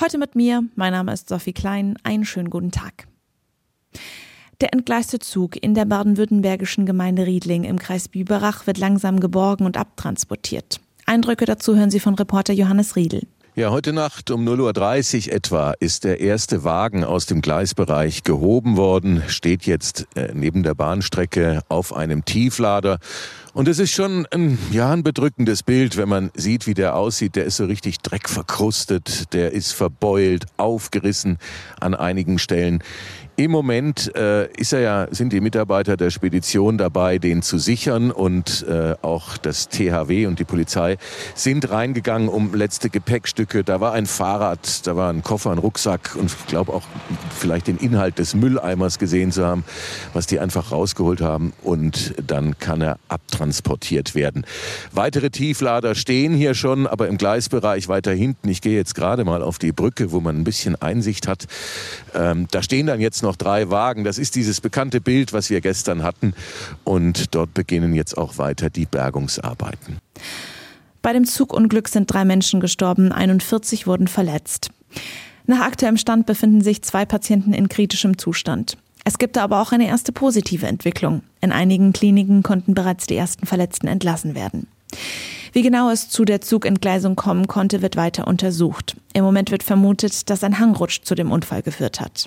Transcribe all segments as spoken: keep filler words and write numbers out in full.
Heute mit mir, mein Name ist Sophie Klein, einen schönen guten Tag. Der entgleiste Zug in der baden-württembergischen Gemeinde Riedling im Kreis Biberach wird langsam geborgen und abtransportiert. Eindrücke dazu hören Sie von Reporter Johannes Riedl. Ja, heute Nacht um null Uhr dreißig etwa ist der erste Wagen aus dem Gleisbereich gehoben worden, steht jetzt äh, neben der Bahnstrecke auf einem Tieflader. Und es ist schon ein, ja, ein bedrückendes Bild, wenn man sieht, wie der aussieht. Der ist so richtig dreckverkrustet, der ist verbeult, aufgerissen an einigen Stellen. Im Moment äh, ist er ja, sind die Mitarbeiter der Spedition dabei, den zu sichern, und äh, auch das T H W und die Polizei sind reingegangen um letzte Gepäckstücke. Da war ein Fahrrad, da war ein Koffer, ein Rucksack und ich glaube auch vielleicht den Inhalt des Mülleimers gesehen zu haben, was die einfach rausgeholt haben, und dann kann er abtransportiert werden. Weitere Tieflader stehen hier schon, aber im Gleisbereich weiter hinten. Ich gehe jetzt gerade mal auf die Brücke, wo man ein bisschen Einsicht hat. Ähm, da stehen dann jetzt noch drei Wagen. Das ist dieses bekannte Bild, was wir gestern hatten. Und dort beginnen jetzt auch weiter die Bergungsarbeiten. Bei dem Zugunglück sind drei Menschen gestorben, einundvierzig wurden verletzt. Nach aktuellem Stand befinden sich zwei Patienten in kritischem Zustand. Es gibt aber auch eine erste positive Entwicklung. In einigen Kliniken konnten bereits die ersten Verletzten entlassen werden. Wie genau es zu der Zugentgleisung kommen konnte, wird weiter untersucht. Im Moment wird vermutet, dass ein Hangrutsch zu dem Unfall geführt hat.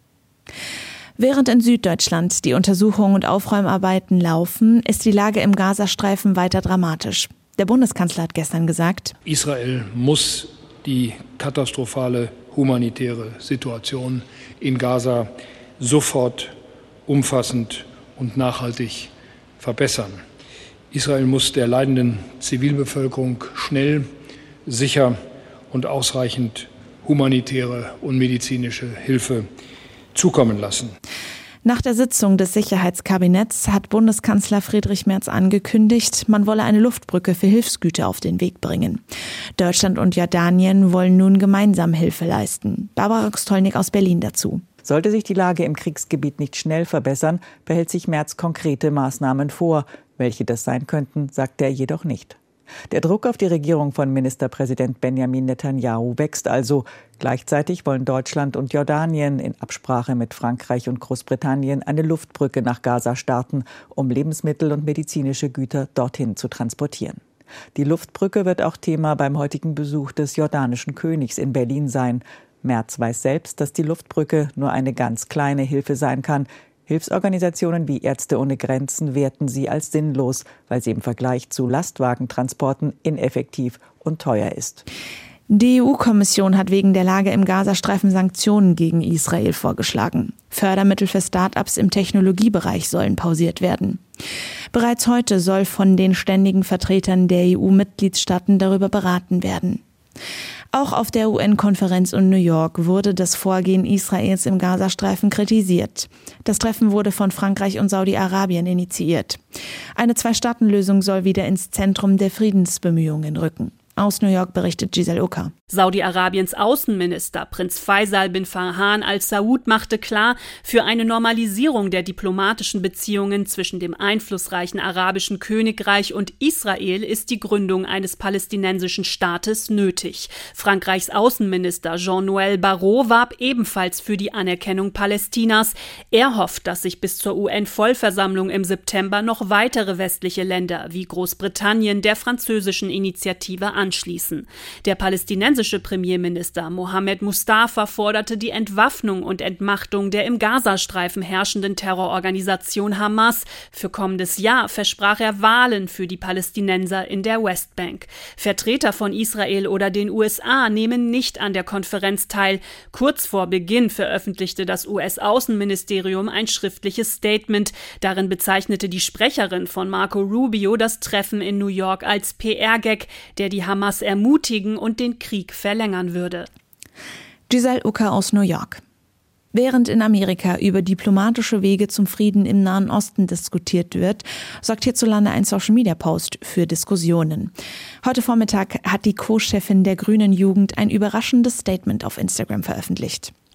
Während in Süddeutschland die Untersuchungen und Aufräumarbeiten laufen, ist die Lage im Gazastreifen weiter dramatisch. Der Bundeskanzler hat gestern gesagt: Israel muss die katastrophale humanitäre Situation in Gaza sofort, umfassend und nachhaltig verbessern. Israel muss der leidenden Zivilbevölkerung schnell, sicher und ausreichend humanitäre und medizinische Hilfe zukommen lassen. Nach der Sitzung des Sicherheitskabinetts hat Bundeskanzler Friedrich Merz angekündigt, man wolle eine Luftbrücke für Hilfsgüter auf den Weg bringen. Deutschland und Jordanien wollen nun gemeinsam Hilfe leisten. Barbara Stolnik aus Berlin dazu. Sollte sich die Lage im Kriegsgebiet nicht schnell verbessern, behält sich Merz konkrete Maßnahmen vor. Welche das sein könnten, sagt er jedoch nicht. Der Druck auf die Regierung von Ministerpräsident Benjamin Netanyahu wächst also. Gleichzeitig wollen Deutschland und Jordanien in Absprache mit Frankreich und Großbritannien eine Luftbrücke nach Gaza starten, um Lebensmittel und medizinische Güter dorthin zu transportieren. Die Luftbrücke wird auch Thema beim heutigen Besuch des jordanischen Königs in Berlin sein. Merz weiß selbst, dass die Luftbrücke nur eine ganz kleine Hilfe sein kann. Hilfsorganisationen wie Ärzte ohne Grenzen werten sie als sinnlos, weil sie im Vergleich zu Lastwagentransporten ineffektiv und teuer ist. Die E U-Kommission hat wegen der Lage im Gazastreifen Sanktionen gegen Israel vorgeschlagen. Fördermittel für Start-ups im Technologiebereich sollen pausiert werden. Bereits heute soll von den ständigen Vertretern der E U-Mitgliedstaaten darüber beraten werden. Auch auf der U N-Konferenz in New York wurde das Vorgehen Israels im Gazastreifen kritisiert. Das Treffen wurde von Frankreich und Saudi-Arabien initiiert. Eine Zwei-Staaten-Lösung soll wieder ins Zentrum der Friedensbemühungen rücken. Aus New York berichtet Giselle Ucker. Saudi-Arabiens Außenminister Prinz Faisal bin Farhan al-Saud machte klar, für eine Normalisierung der diplomatischen Beziehungen zwischen dem einflussreichen arabischen Königreich und Israel ist die Gründung eines palästinensischen Staates nötig. Frankreichs Außenminister Jean-Noël Barrot warb ebenfalls für die Anerkennung Palästinas. Er hofft, dass sich bis zur U N-Vollversammlung im September noch weitere westliche Länder wie Großbritannien der französischen Initiative anschließen. Der palästinensische Premierminister Mohammed Mustafa forderte die Entwaffnung und Entmachtung der im Gazastreifen herrschenden Terrororganisation Hamas. Für kommendes Jahr versprach er Wahlen für die Palästinenser in der Westbank. Vertreter von Israel oder den U S A nehmen nicht an der Konferenz teil. Kurz vor Beginn veröffentlichte das U S-Außenministerium ein schriftliches Statement. Darin bezeichnete die Sprecherin von Marco Rubio das Treffen in New York als P R-Gag, der die Hamas ermutigen und den Krieg verlängern würde. Giselle Ucker aus New York. Während in Amerika über diplomatische Wege zum Frieden im Nahen Osten diskutiert wird, sorgt hierzulande ein Social-Media-Post für Diskussionen. Heute Vormittag hat die Co-Chefin der Grünen Jugend ein überraschendes Statement auf Instagram veröffentlicht.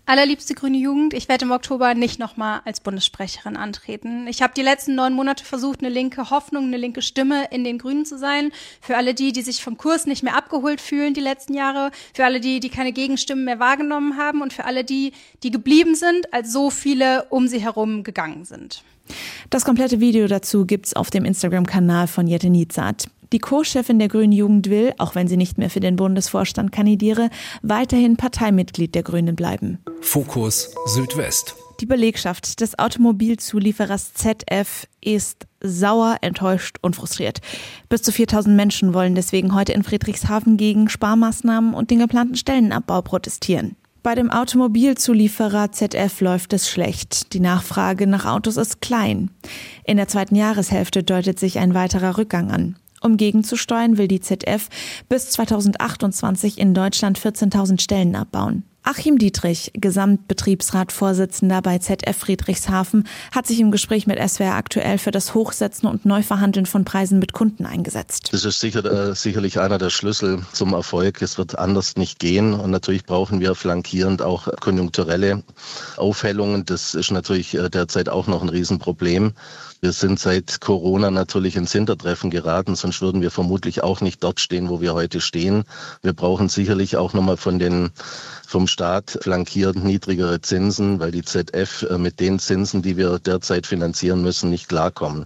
Allerliebste Grüne Jugend, ich werde im Oktober nicht nochmal als Bundessprecherin antreten. Ich habe die letzten neun Monate versucht, eine linke Hoffnung, eine linke Stimme in den Grünen zu sein. Für alle die, die sich vom Kurs nicht mehr abgeholt fühlen die letzten Jahre. Für alle die, die keine Gegenstimmen mehr wahrgenommen haben. Und für alle die, die geblieben sind, als so viele um sie herum gegangen sind. Das komplette Video dazu gibt's auf dem Instagram-Kanal von Jette Niezat. Die Co-Chefin der Grünen Jugend will, auch wenn sie nicht mehr für den Bundesvorstand kandidiere, weiterhin Parteimitglied der Grünen bleiben. Fokus Südwest. Die Belegschaft des Automobilzulieferers Z F ist sauer, enttäuscht und frustriert. Bis zu viertausend Menschen wollen deswegen heute in Friedrichshafen gegen Sparmaßnahmen und den geplanten Stellenabbau protestieren. Bei dem Automobilzulieferer Z F läuft es schlecht. Die Nachfrage nach Autos ist klein. In der zweiten Jahreshälfte deutet sich ein weiterer Rückgang an. Um gegenzusteuern, will die Z F bis zweitausendachtundzwanzig in Deutschland vierzehntausend Stellen abbauen. Achim Dietrich, Gesamtbetriebsratsvorsitzender bei Z F Friedrichshafen, hat sich im Gespräch mit S W R aktuell für das Hochsetzen und Neuverhandeln von Preisen mit Kunden eingesetzt. Das ist sicher, äh, sicherlich einer der Schlüssel zum Erfolg. Es wird anders nicht gehen und natürlich brauchen wir flankierend auch konjunkturelle Aufhellungen. Das ist natürlich äh, derzeit auch noch ein Riesenproblem. Wir sind seit Corona natürlich ins Hintertreffen geraten, sonst würden wir vermutlich auch nicht dort stehen, wo wir heute stehen. Wir brauchen sicherlich auch nochmal von den vom Staat flankierend niedrigere Zinsen, weil die Z F mit den Zinsen, die wir derzeit finanzieren müssen, nicht klarkommen.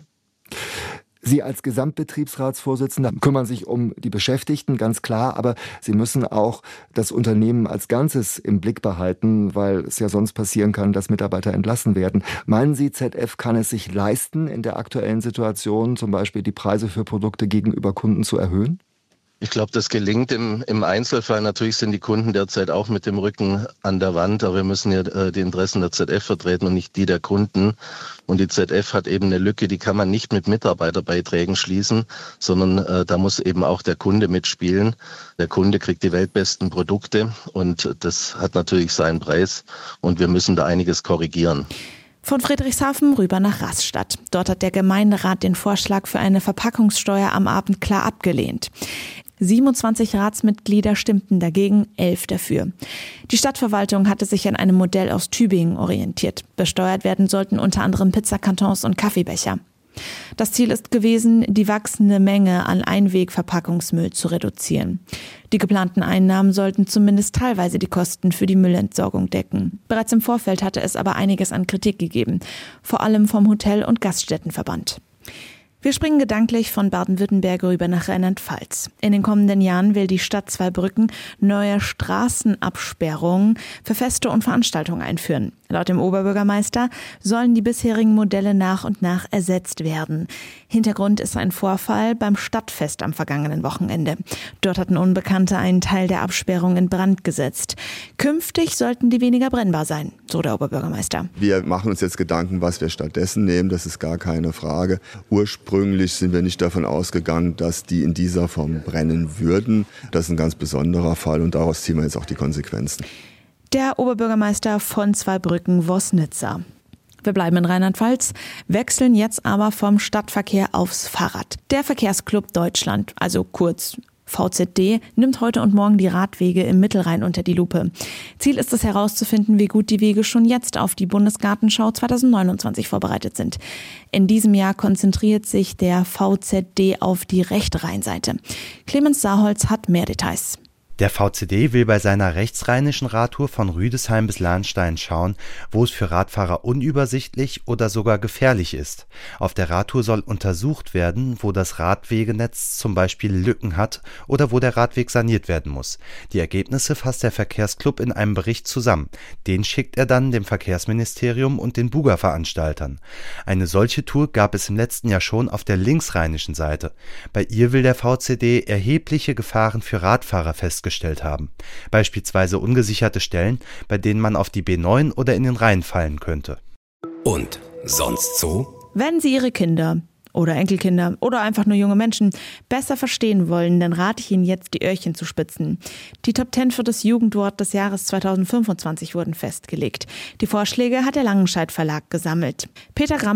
Sie als Gesamtbetriebsratsvorsitzender kümmern sich um die Beschäftigten, ganz klar, aber Sie müssen auch das Unternehmen als Ganzes im Blick behalten, weil es ja sonst passieren kann, dass Mitarbeiter entlassen werden. Meinen Sie, Z F kann es sich leisten, in der aktuellen Situation zum Beispiel die Preise für Produkte gegenüber Kunden zu erhöhen? Ich glaube, das gelingt im, im Einzelfall. Natürlich sind die Kunden derzeit auch mit dem Rücken an der Wand, aber wir müssen ja äh, die Interessen der Z F vertreten und nicht die der Kunden. Und die Z F hat eben eine Lücke, die kann man nicht mit Mitarbeiterbeiträgen schließen, sondern äh, da muss eben auch der Kunde mitspielen. Der Kunde kriegt die weltbesten Produkte und das hat natürlich seinen Preis und wir müssen da einiges korrigieren. Von Friedrichshafen rüber nach Rastatt. Dort hat der Gemeinderat den Vorschlag für eine Verpackungssteuer am Abend klar abgelehnt. siebenundzwanzig Ratsmitglieder stimmten dagegen, elf dafür. Die Stadtverwaltung hatte sich an einem Modell aus Tübingen orientiert. Besteuert werden sollten unter anderem Pizzakartons und Kaffeebecher. Das Ziel ist gewesen, die wachsende Menge an Einwegverpackungsmüll zu reduzieren. Die geplanten Einnahmen sollten zumindest teilweise die Kosten für die Müllentsorgung decken. Bereits im Vorfeld hatte es aber einiges an Kritik gegeben, vor allem vom Hotel- und Gaststättenverband. Wir springen gedanklich von Baden-Württemberg rüber nach Rheinland-Pfalz. In den kommenden Jahren will die Stadt Zweibrücken neue Straßenabsperrungen für Feste und Veranstaltungen einführen. Laut dem Oberbürgermeister sollen die bisherigen Modelle nach und nach ersetzt werden. Hintergrund ist ein Vorfall beim Stadtfest am vergangenen Wochenende. Dort hatten Unbekannte einen Teil der Absperrung in Brand gesetzt. Künftig sollten die weniger brennbar sein, so der Oberbürgermeister. Wir machen uns jetzt Gedanken, was wir stattdessen nehmen. Das ist gar keine Frage. Ursprünglich sind wir nicht davon ausgegangen, dass die in dieser Form brennen würden. Das ist ein ganz besonderer Fall und daraus ziehen wir jetzt auch die Konsequenzen. Der Oberbürgermeister von Zweibrücken, Wosnitzer. Wir bleiben in Rheinland-Pfalz, wechseln jetzt aber vom Stadtverkehr aufs Fahrrad. Der Verkehrsclub Deutschland, also kurz V Z D, nimmt heute und morgen die Radwege im Mittelrhein unter die Lupe. Ziel ist es herauszufinden, wie gut die Wege schon jetzt auf die Bundesgartenschau zweitausendneunundzwanzig vorbereitet sind. In diesem Jahr konzentriert sich der V Z D auf die rechte Rheinseite. Clemens Saarholz hat mehr Details. Der V Z D will bei seiner rechtsrheinischen Radtour von Rüdesheim bis Lahnstein schauen, wo es für Radfahrer unübersichtlich oder sogar gefährlich ist. Auf der Radtour soll untersucht werden, wo das Radwegenetz zum Beispiel Lücken hat oder wo der Radweg saniert werden muss. Die Ergebnisse fasst der Verkehrsclub in einem Bericht zusammen. Den schickt er dann dem Verkehrsministerium und den Buga-Veranstaltern. Eine solche Tour gab es im letzten Jahr schon auf der linksrheinischen Seite. Bei ihr will der V Z D erhebliche Gefahren für Radfahrer festgestellt haben. Beispielsweise ungesicherte Stellen, bei denen man auf die B neun oder in den Rhein fallen könnte. Und sonst so? Wenn Sie Ihre Kinder oder Enkelkinder oder einfach nur junge Menschen besser verstehen wollen, dann rate ich Ihnen jetzt, die Öhrchen zu spitzen. Die Top zehn für das Jugendwort des Jahres zweitausendfünfundzwanzig wurden festgelegt. Die Vorschläge hat der Langenscheidt Verlag gesammelt. Peter Grammer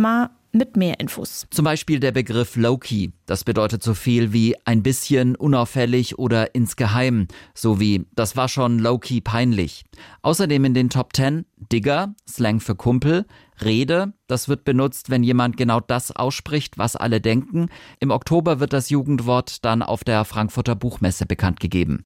mit mehr Infos. Zum Beispiel der Begriff Low-Key. Das bedeutet so viel wie ein bisschen unauffällig oder insgeheim. So wie, das war schon Low-Key peinlich. Außerdem in den Top zehn Digger, Slang für Kumpel, Rede, das wird benutzt, wenn jemand genau das ausspricht, was alle denken. Im Oktober wird das Jugendwort dann auf der Frankfurter Buchmesse bekannt gegeben.